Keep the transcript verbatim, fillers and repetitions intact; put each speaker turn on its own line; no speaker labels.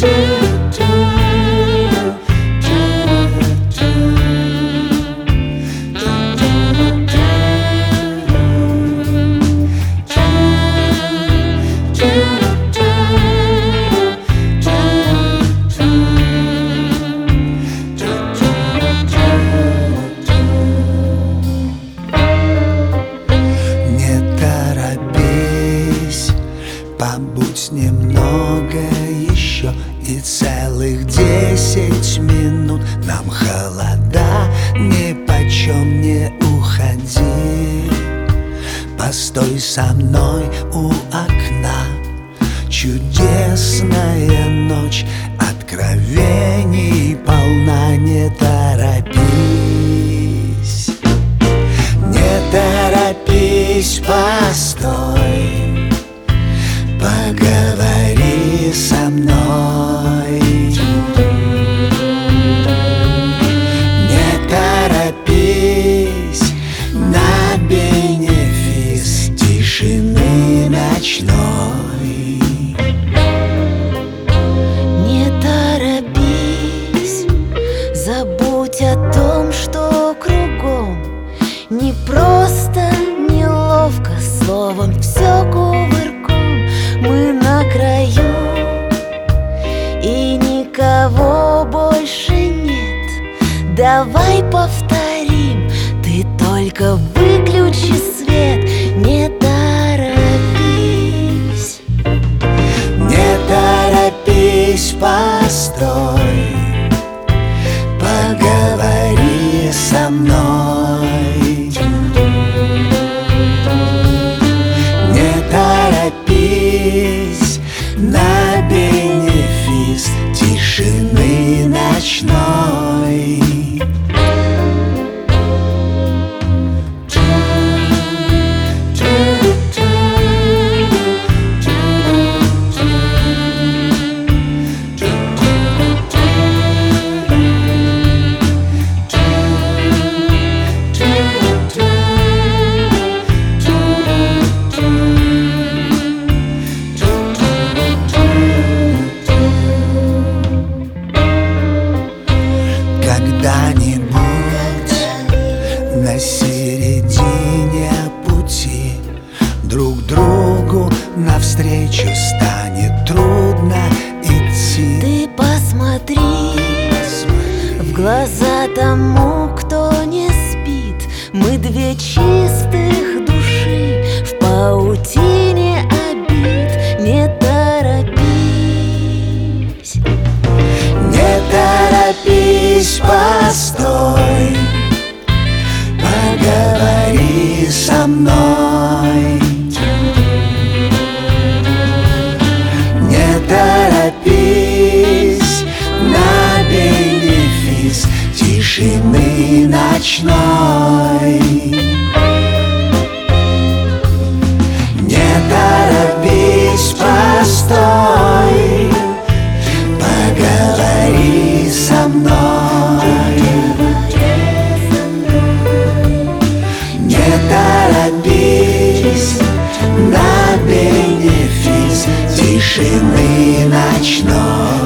Побудь немного еще, и целых десять минут. Нам холода, нипочем не уходи. Постой со мной у окна. Чудесная ночь, откровений полна. Не торопись, не торопись, постой. Поговори со мной. Не торопись на бенефис тишины ночной.
Не торопись, забудь о том, что кругом. Не просто, неловко, словом, все кувырком. Мы на краю, и никого больше нет. Давай повторим, ты только выключи свет. Не торопись,
не торопись, постой. Поговори со мной. Не торопись на бенефис тишины ночной. Когда-нибудь на середине пути друг другу навстречу станет трудно идти.
ты посмотри в глаза тому, кто не спит. Мы две чистых души в паутине обид. Не торопись,
Не торопись, постой. Поговори со мной. Не торопись на бенефис тишины ночной. Не торопись, постой. Поговори со мной. Не торопись на бенефис тишины ночной.